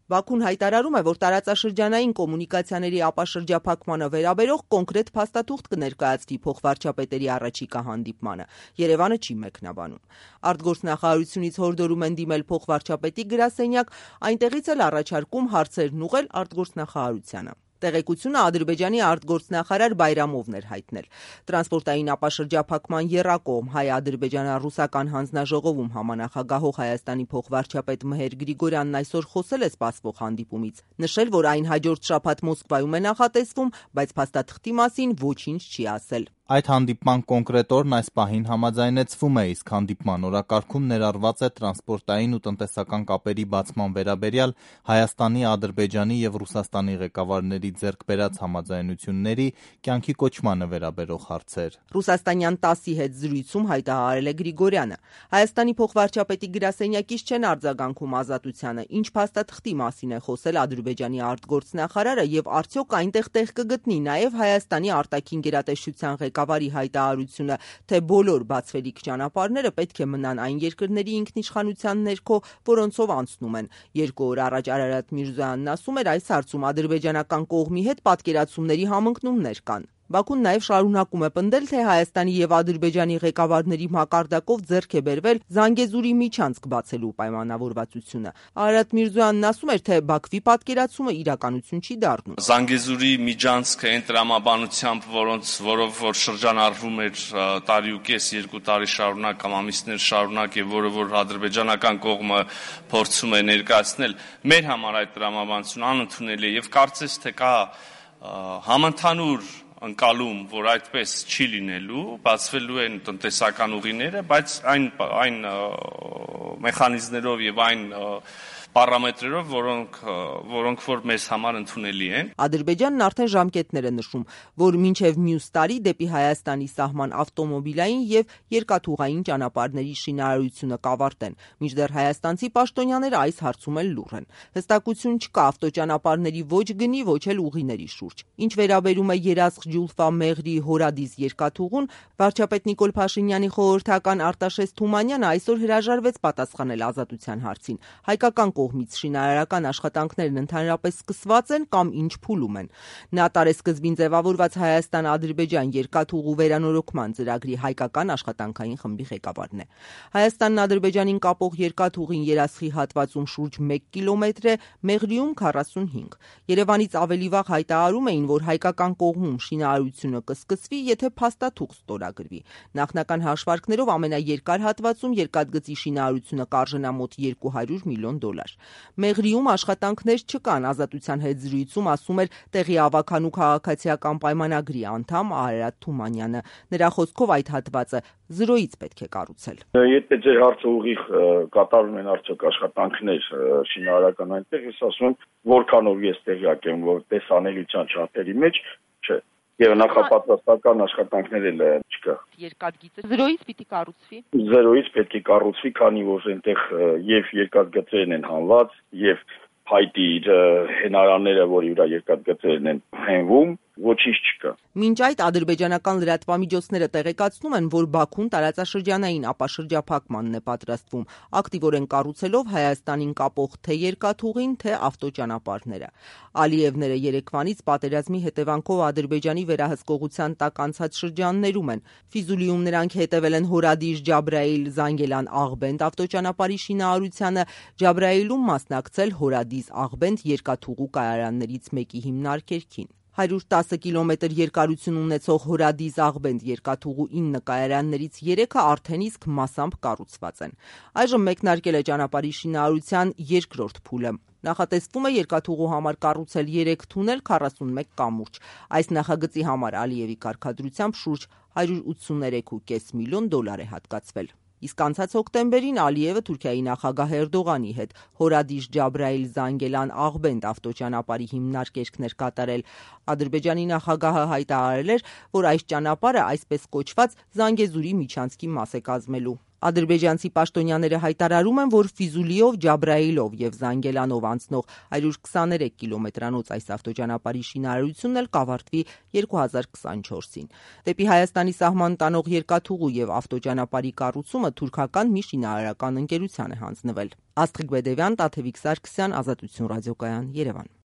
Բաքուն հայտարարում է, որ տարածաշրջանային կոմունիկացիաների ապաշրջափակմանը վերաբերող կոնկրետ փաստաթուղթ կներկայացվի փոխվարչապետերի առաջիկա հանդիպմանը։ Երևանը չի մեկնաբանում։ Արտգործնախարարությունից հորդորում են դիմել փոխվարչապետի գրասենյակ, այնտեղից էլ առաջարկում հարցերն ուղղել արտգործնախարարությանը։ Տեղեկությունը Ադրբեջանի արտգործնախարար Բայրամովն էր հայտնել։ Տրանսպորտային ապաշրջափակման եռակողմ հայ-ադրբեջանա-ռուսական հանձնաժողովում համանախագահող Հայաստանի փոխվարչապետ Մհեր Գրիգորյանն այսօր խոսել է սպասվող հանդիպումից, նշել, որ այն հաջորդ շաբաթ Մոսկվայում է նախատեսվում, բայց փաստաթղթի մասին ոչինչ չի ասել։ Այդ հանդիպման կոնկրետ օրն այս պահին համաձայնեցվում է, իսկ հանդիպման օրակարգում ներառված է տրանսպորտային ու տնտեսական կապերի բացման վերաբերյալ Հայաստանի, Ադրբեջանի եւ Ռուսաստանի ղեկավարների ձեռք բերած համաձայնությունների կյանքի կոչմանը վերաբերող հարցեր։ Ռուսաստանյան ՏԱՍ-ի հետ զրույցում հայտարարել է Գրիգորյանը։ Հայաստանի փոխվարչապետի գրասենյակից չեն արձագանքում ազատությանը, ինչ փաստաթղթի մասին է խոսել Ադրբեջանի արտգործնախարարը եւ արդյոք այնտեղ տեղ կգտնի նաեւ Հայաստանի արտաքին գերատեսչության ղեկավարի հայտարարությունը, թե բոլոր բացվելիք ճանապարհները պետք է մնան այն երկրների ինքնիշխանության ներքո, որոնցով անցնում են։ 2 օր առաջ Արարատ Միրզոյանն ասում էր, այս հարցում ադրբեջանական կողմի հետ պատկերացումների համընկնումներ կան։ Բաքուն նաև շարունակում է պնդել, թե Հայաստանի եւ Ադրբեջանի ղեկավարների մակարդակով ձեռք է բերվել Զանգեզուրի միջանցք բացելու պայմանավորվածությունը։ Արարատ Միրզոյանն ասում էր, թե Բաքվի պատկերացումը իրականություն չի դառնում։ Զանգեզուրի միջանցքը այն տրամաբանությամբ, որով որ շրջանառվում էր տարի ու կես, 2 տարի շարունակ կամ ամիսներ շարունակ եւ որ ադրբեջանական կողմը փորձում է ներկայացնել, մեր համար այդ տրամաբանությունը անընդունելի է եւ կարծես թե կա համընդհանուր ընկալում, որ այդպես չի լինելու, բացվելու են տնտեսական ուղիները, բայց այն մեխանիզմներով եւ այն պարամետրերով, որոնք որ մեզ համար ընդունելի են։ Ադրբեջանն արդեն ժամկետներ է նշում, որ մինչև մյուս տարի դեպի Հայաստանի սահման ավտոմոբիլային եւ երկաթուղային ճանապարհների շինարարությունը կավարտեն, մինչդեռ հայաստանցի պաշտոնյաները այս հարցում էլ լուռ են։ Հստակություն չկա ավտոճանապարհների ոչ գնի, ոչ էլ ուղիների շուրջ։ Ինչ վերաբերում է Երազղ-Ջուլֆա Մեղրի Հորադիս երկաթուղուն, վարչապետ Նիկոլ Փաշինյանի խորհրդական Արտաշես Թումանյանը այսօր հրաժարվեց պատասխանել ազատության հարցին։ Հայկական կողմից շինարարական աշխատանքներն ընդհանրապես սկսված են կամ ինչ փուլում են։ Նա տարեսկզբին ձևավորված Հայաստան-Ադրբեջան երկաթուղու վերանորոգման ծրագրի հայկական աշխատանքային խմբի ղեկավարն է։ Հայաստանն Ադրբեջանին կապող երկաթուղին Երասխի հատվածում շուրջ 1 կիլոմետր է, Մեղրիում 45։ Երևանից ավելի վաղ հայտարարում էին, որ հայկական կողմում շինարարությունը կսկսվի, եթե փաստաթուղթ ստորագրվի։ Նախնական հաշվարկներով ամենաերկար հատվածում երկաթգծի շինարարությունը կարժենա մոտ $200 միլիոն։ Մեղրիում աշխատանքներ չկան, ազատության հետ զրույցում ասում էր տեղի ավականու քաղաքացիական պայմանագրի անդամ Արարատ Թումանյանը։ Նրա խոսքով այդ հատվածը զրոյից պետք է կառուցել։ Եթե ձեր հարցը ուղիղ կատարում են արդյոք աշխատանքներ շինարարական այնտեղ, ես ասում եմ, որքանով ես տեղյակ եմ, որ տեսանելիության չափերի մեջ չէ։ Եվ նախապատրաստական աշխատանքներ էլ չկա։ Երկաթգիծը զրոյից պիտի կառուցվի։ Զրոյից պետք է կառուցվի, քանի որ այնտեղ եւ երկաթգծերն են հանված, եւ փայտի հենարանները, որի վրա երկաթգծերն են հենվում, ոչինչ չկա։ Մինչ այդ ադրբեջանական լրատվամիջոցները տեղեկացնում են, որ Բաքուն տարածաշրջանային ապաշրջափակմանն է պատրաստվում, ակտիվորեն կառուցելով Հայաստանին կապող թե երկաթուղին, թե ավտոճանապարհները։ Ալիևները երեկվանից պատերազմի հետևանքով Ադրբեջանի վերահսկողության տակ անցած շրջաններում են։ Ֆիզուլիում նրանք հետևել են Հորադիս Ջաբրայիլ-Զանգելան-Աղբենդ ավտոճանապարհի շինարարությանը, Ջաբրայիլում մասնակցել Հորադիս Աղբենդ երկաթուղու կայարաններից մեկի հիմնարկերքին։ 110 կիլոմետր երկարություն ունեցող Հորադիս Աղբենդ երկաթուղու 9 կայարաններից 3-ը արդեն իսկ մասամբ կառուցված են։ Այժմ մեկնարկել է ճանապարհի շինարարության երկրորդ փուլը։ Նախատեսվում է երկաթուղու համար կառուցել 3 թունել, 41 կամուրջ։ Այս նախագծի համար Ալիևի կարգադրությամբ շուրջ $183.5 միլիոն է հատկացվել։ Իսկ անցած հոկտեմբերին Ալիևը Թուրքիայի նախագահ Էրդողանի հետ Հորադիս Ջաբրայիլ-Զանգելան-Աղբենդ ավտոճանապարհի հիմնարկերքներ կատարել։ Ադրբեջանի նախագահը հայտարարել էր, որ այս ճանապարհը այսպես կոչված Զանգեզուրի միջանցքի մաս է կազմելու։ Ադրբեջանցի պաշտոնյաները հայտարարում են, որ Ֆիզուլիով, Ջաբրայիլով եւ Զանգելանով անցնող 123 կիլոմետրանոց այս ավտոճանապարհի շինարարությունն էլ կավարտվի 2024-ին։ Դեպի Հայաստանի սահման տանող երկաթուղու եւ ավտոճանապարհի կառուցումը թուրքական մի շինարարական ընկերության է հանձնվել։ Աստղիկ Բեդևյան, Տաթևիկ Սարգսյան, Ազատություն ռադիոկայան, Երևան։